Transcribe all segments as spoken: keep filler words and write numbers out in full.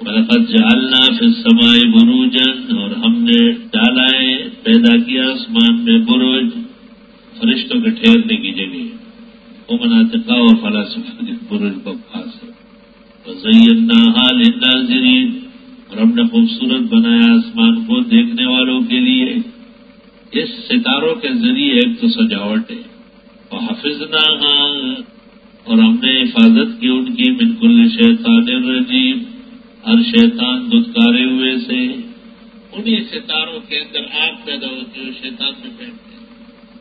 وَلَقَدْ جَعَلْنَا فِي السَّمَاءِ بُرُوجًا، اور ہم نے ڈالا ہے، پیدا کیا آسمان میں برج، فرشتوں کے ٹھہرنے کی جگہ، وہ مناطقہ و فلاسفہ کے برج پر خاص ہے۔ وَزَيَّنَّاهَا لِلنَّاظِرِينَ، اور ہم نے خوبصورت بنایا آسمان کو دیکھنے والوں کے لیے۔ اس ستاروں کے ذریعے ایک تو سجاوٹ ہے، وَحَفِظْنَاهَا، اور ہم نے حفاظت کی ان کی من کل شیطان الرجیم، ہر شیطان دھتکارے ہوئے سے۔ انہی ستاروں کے اندر آگ پیدا ہوتی ہے، شیطان میں بیٹھتے ہیں۔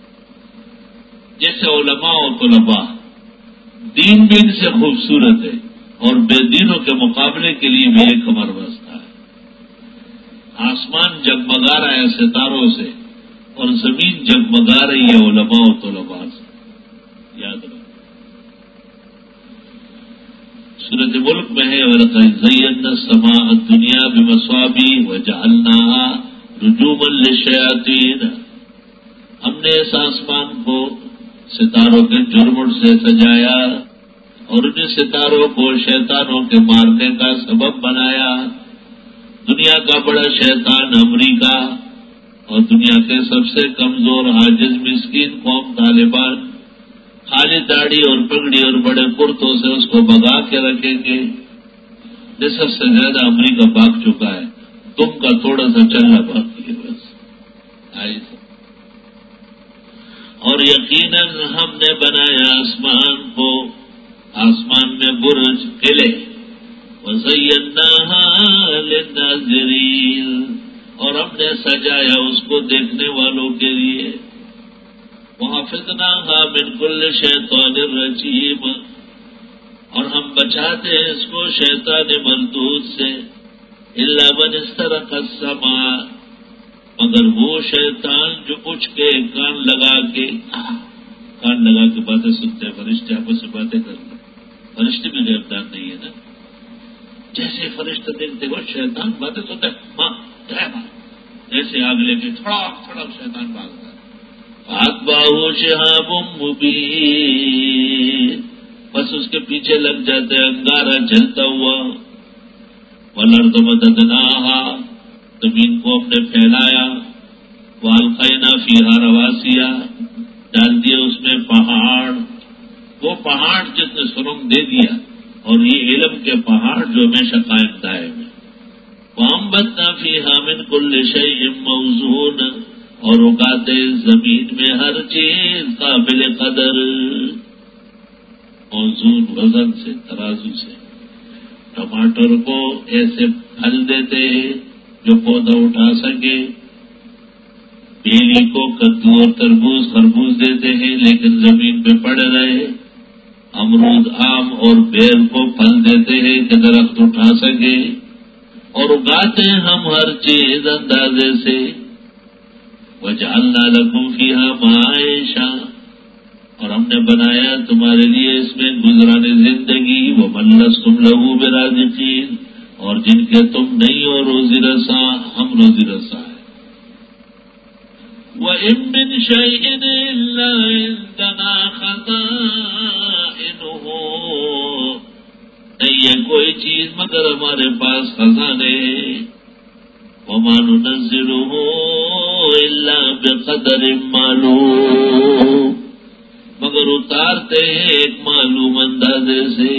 جیسے علماء و طلباء، دین بھی ان سے خوبصورت ہے اور بے دینوں کے مقابلے کے لیے بھی ایک کمر بستہ ہے۔ آسمان جگمگا رہا ہے ستاروں سے، اور زمین جگمگا رہی ہے علماء و طلباء سے، یاد رکھو۔ سورۃ ملک میں ہے وَلَقَدْ زَيَّنَّا السَّمَاءَ الدُّنْيَا بِمَصَابِيحَ وَجَعَلْنَاهَا رُجُومًا لِلشَّيَاطِينِ، ہم نے اس آسمان کو ستاروں کے جرمٹ سے سجایا اور ان ستاروں کو شیطانوں کے مارنے کا سبب بنایا۔ دنیا کا بڑا شیطان امریکہ اور دنیا کے سب سے کمزور عاجز مسکین قوم طالبان خالی داڑھی اور پگڑی اور بڑے کرتوں سے اس کو بگا کے رکھیں گے۔ نصف سے زیادہ امریکہ بھاگ چکا ہے، تم کا تھوڑا سا چلنا باقی ہے بس۔ آئی اور یقیناً ہم نے بنایا آسمان کو، آسمان میں برج قلعے، وَزَيَّنَّاهَا لِلنَّاظِرِينَ، اور ہم نے سجایا اس کو دیکھنے والوں کے لیے۔ وَحَفِظْنَاهَا مِنْ كُلِّ شَيْطَانٍ رَجِيمٍ، اور ہم بچاتے ہیں اس کو شیطان مردود سے۔ إِلَّا مَنِ اسْتَرَقَ السَّمَاءَ، مگر وہ شیطان جو اٹھ کے کان لگا کے کان لگا کے باتیں سنتے ہیں، فرشتے آپس میں باتیں کرتے ہیں، فرشتے بھی غیبدان نہیں ہے نا۔ جیسے فرشتے دیکھتے وہ شیطان باتیں سنتے ہیں، ماں کیا بات، جیسے آگ لے کے تھڑاک تھڑاک شیطان بھاگتا ہے۔ فَأَتْبَعَهُ شِهَابٌ مُّبِينٌ، بس اس کے پیچھے لگ جاتے ہیں انگارہ جلتا ہوا۔ وَالْأَرْضَ مَدَدْنَاهَا، زمین کو ہم نے پھیلایا۔ وَأَلْقَيْنَا فِيهَا رَوَاسِيَ، ڈال دیے اس میں پہاڑ، وہ پہاڑ جس نے سرنگ دے دیا، اور یہ علم کے پہاڑ جو ہمیشہ قائم دائم ہے۔ وَأَنبَتْنَا فِيهَا مِنْ كُلِّ شَيْءٍ مَّوْزُونٍ، اور اگاتے زمین میں ہر چیز قابل قدر، موزون وزن سے، ترازو سے۔ ٹماٹر کو ایسے پھل دیتے ہیں جو پودا اٹھا سکے، بیلی کو کدو اور تربوز خربوز دیتے ہیں لیکن زمین پہ پڑ رہے، امرود آم اور بیر کو پھل دیتے ہیں کہ درخت اٹھا سکے، اور اگاتے ہیں ہم ہر چیز اندازے سے۔ وَجَعَلْنَا لَكُمْ فِيهَا مَعَائِشَ، اور ہم نے بنایا تمہارے لیے اس میں گزران زندگی۔ وَمَن لَّسْتُمْ لَهُ بِرَازِقِينَ، اور جن کے تم نہیں ہو روزی رساں، ہم روزی رساں ہیں۔ وَإِن مِّن شَيْءٍ إِلَّا عِندَنَا خَزَائِنُهُ، نہیں ہے کوئی چیز مگر ہمارے پاس خزانے ہیں۔ وَمَا نُنَزِّلُهُ إِلَّا بِقَدَرٍ مَّعْلُومٍ، مگر اتارتے ہیں ایک معلوم اندازے سے۔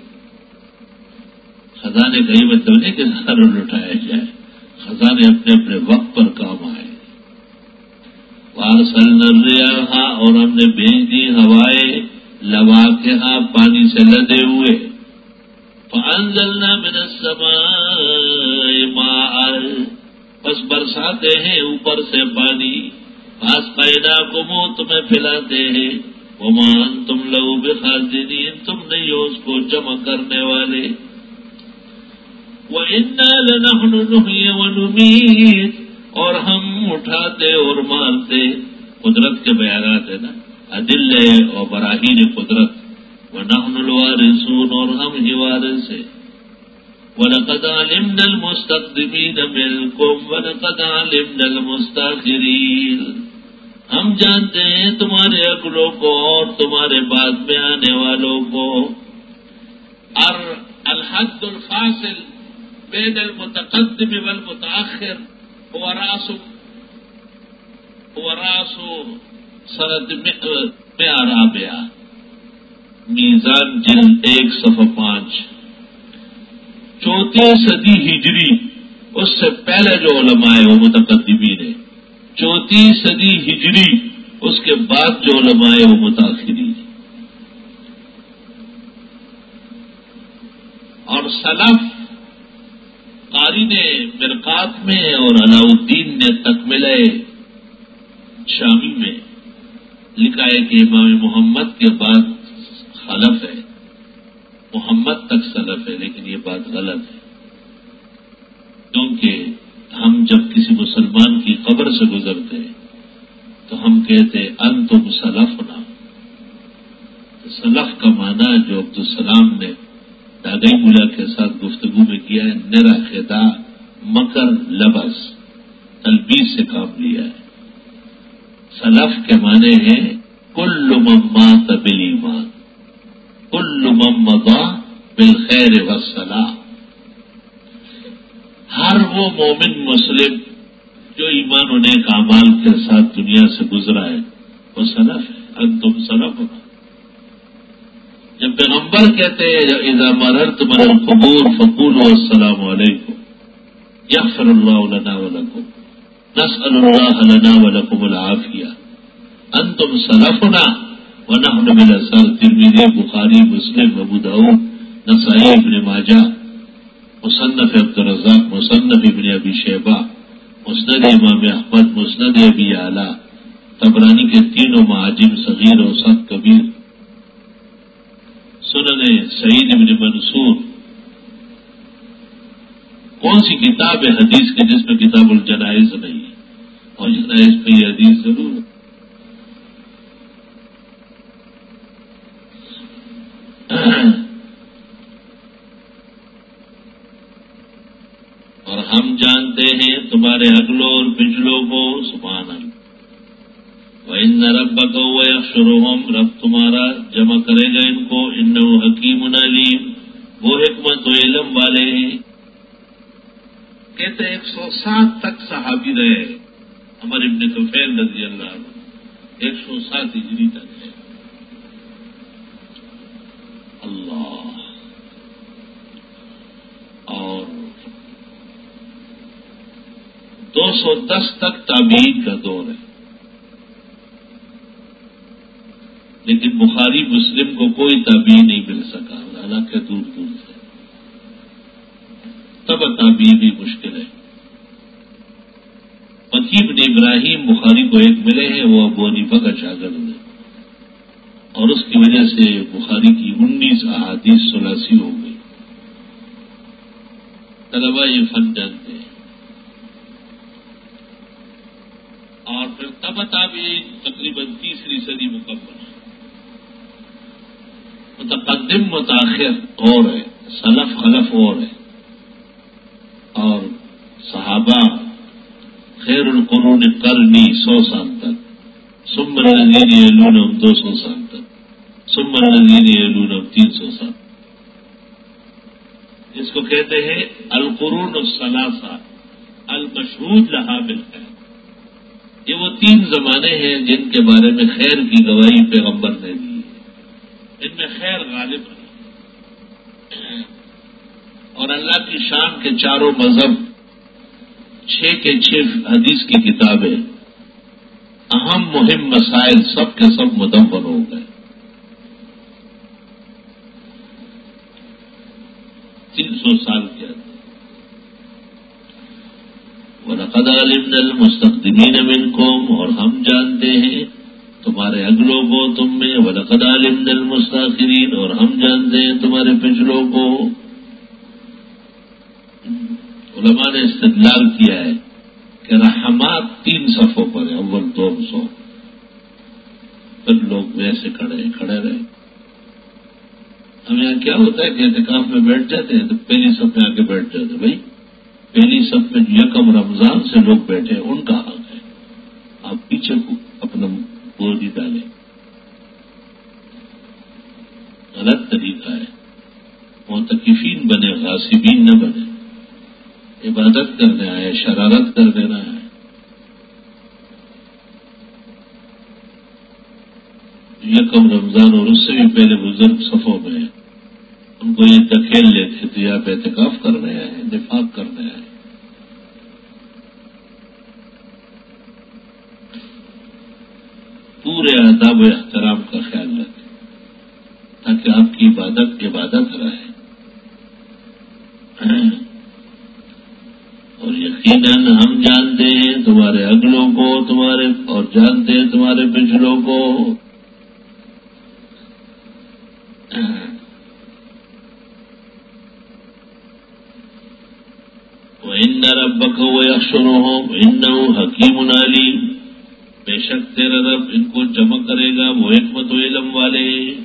خزانے کا یہ مطلب نہیں کہ سارا لٹایا جائے، خزانے اپنے اپنے وقت پر کام آئے۔ وَأَرْسَلْنَا الرِّيَاحَ، اور ہم نے بھیج دی ہوائیں، لواقحا پانی سے لدے ہوئے۔ فَأَنزَلْنَا مِنَ السَّمَاءِ مَاءً، بس برساتے ہیں اوپر سے پانی۔ فَأَسْقَيْنَاكُمُ، تمہیں پلاتے ہیں۔ وَمَا أَنتُمْ لَهُ بِخَازِنِينَ، تم نہیں ہو اس کو جمع کرنے والے۔ وَإِنَّا لَنَحْنُ نُحْيِي وَنُمِيتُ، اور ہم اٹھاتے اور مارتے۔ قدرت کے بیانات ہے نا، ادلے اور براہین قدرت۔ وَنَحْنُ الْوَارِثُونَ، اور ہم ہی وارث ہیں۔ وَلَقَدْ عَلِمْنَا الْمُسْتَقْدِمِينَ مِنْكُمْ وَلَقَدْ عَلِمْنَا الْمُسْتَأْخِرِينَ، ہم جانتے ہیں تمہارے اگلوں کو اور تمہارے بعد میں آنے والوں کو۔ اور الحد الفاصل بین المتقدم والمتاخر هو راس هو راس سند مئة رابعہ، میزان جلد ایک صفحہ پانچ، چوتھی صدی ہجری، اس سے پہلے جو علماء ہیں وہ متقدمین ہیں، چوتھی صدی ہجری اس کے بعد جو علماء ہیں وہ متاخرین ہیں۔ اور سلف قاری نے مرقات میں اور علاء الدین نے تکملہ شامی میں لکھا ہے کہ امام محمد کے بعد خلف ہے، محمد تک سلف ہے، لیکن یہ بات غلط ہے، کیونکہ ہم جب کسی مسلمان کی قبر سے گزرتے ہیں تو ہم کہتے انتم سلفنا۔ سلف کا معنی جو عبدالسلام نے داغی ملا کے ساتھ گفتگو میں کیا ہے، نرا خدا مکر لبس تلبیس سے کام لیا ہے۔ سلف کے معنی ہیں کل من مات بالایمان، کل من مضى بالخیر والصلاح، ہر وہ مومن مسلم جو ایمان و نیک اعمال کے ساتھ دنیا سے گزرا ہے وہ سلف ہے، انتم سلف ہونا۔ جب پیغمبر کہتے ہیں اذا مررت من القبور فقولوا السلام علیکم یغفر اللہ لنا ولکم نسأل اللہ لنا ولکم العافیہ انتم سلفنا ونحن بالاثر، ترمذی، بخاری، مسلم، ابو داؤد، نسائی، ابن ماجہ، مصنف عبدالرزاق، مصنف ابن ابی شیبہ، مسند امام احمد، مسند ابی اعلیٰ، طبرانی کے تینوں معاجم صغیر اوسط کبیر، سنن سعید ابن منصور۔ کون سی کتاب ہے حدیث کی جس میں کتاب الجنائز نہیں ہے؟ اور جنائز پہ یہ حدیث ضرور ہے۔ اور ہم جانتے ہیں تمہارے اگلوں اور پچھلوں کو، سبحان اللہ۔ وَإِنَّ رَبَّكَ هُوَ يَحْشُرُهُمْ، رب تمہارا جمع کرے گا ان کو، إِنَّهُ حَكِيمٌ عَلِيمٌ، وہ حکمت و علم والے ہیں۔ کہتے ایک سو سات تک صحابی رہے عمر ابن طفیل رضی اللہ عنہ، ایک سو سات ہجری تک ہے۔ اللہ، اور دو سو دس تک تابعین کا دور ہے، لیکن بخاری مسلم کو کوئی تابعی نہیں مل سکا، حالانکہ دور دور سے، تب تابعی بھی مشکل ہے۔ وکیع بن ابراہیم بخاری کو ایک ملے ہیں، وہ ابو حنیفہ کا شاگرد ہے، اور اس کی وجہ سے بخاری کی انیس احادیث ثلاثی ہو گئی۔ طلبا یہ فن جانتے ہیں۔ اور پھر تب تابعی تقریباً تیسری صدی مکمل ہے۔ متقدم متاخر اور ہے، سلف خلف اور ہے، اور صحابہ خیر القرون قرنی سو سال تک، ثم الذین یلونہم دو سو سال تک، ثم الذین یلونہم تین سو سال۔ اس کو کہتے ہیں القرون الثلاثہ المشہود لہا بالخیر۔ یہ وہ تین زمانے ہیں جن کے بارے میں خیر کی گواہی پیغمبر نے دی ہے، ان میں خیر غالب ہے، اور اللہ کی شان کے چاروں مذہب، چھ کے چھ حدیث کی کتابیں، اہم مہم مسائل سب کے سب مدون ہو گئے۔ تین سو سال کے اندر۔ وَلَقَدْ عَلِمْنَا الْمُسْتَقْدِمِينَ مِنْكُمْ، اور ہم جانتے ہیں تمہارے اگلوں کو تم میں، وَلَقَدْ عَلِمْنَا الْمُسْتَأْخِرِينَ، اور ہم جانتے ہیں تمہارے پچھلوں کو۔ علماء نے استدلال کیا ہے کہ رحمات تین صفوں پر ہے، اول دو سو، پھر لوگ ویسے کھڑے کھڑے رہے۔ ہم یہاں کیا ہوتا ہے کہ اعتکاف میں بیٹھ جاتے ہیں تو پہلی صف میں آ کے بیٹھ جاتے ہیں، بھائی پہلی صف میں یکم رمضان سے لوگ بیٹھے ان کا حق ہے، آپ پیچھے کو اپنا بوجھ ڈالیں، غلط طریقہ ہے۔ معتکفین بنے، غاصبین نہ بنے۔ عبادت کرنے آئے، شرارت کر دینا ہے. یکم رمضان اور اس سے بھی پہلے بزرگ صفوں میں ان کو یہ تکھیل لیتے تھے، آپ اعتکاف کرنے آئے، نفاق کرنے آئے. پورے آداب و احترام کا خیال رکھیں تاکہ آپ کی عبادت عبادت رہے. اور یقیناً ہم جانتے ہیں تمہارے اگلوں کو، تمہارے اور جانتے ہیں تمہارے پچھلوں کو. وَإِنَّ رَبَّكَ وَيَحْشُرُهُمْ إِنَّهُ حَكِيمٌ عَلِيمٌ. بے شک تیرا رب ان کو جمع کرے گا، وہ حکمت و علم والے.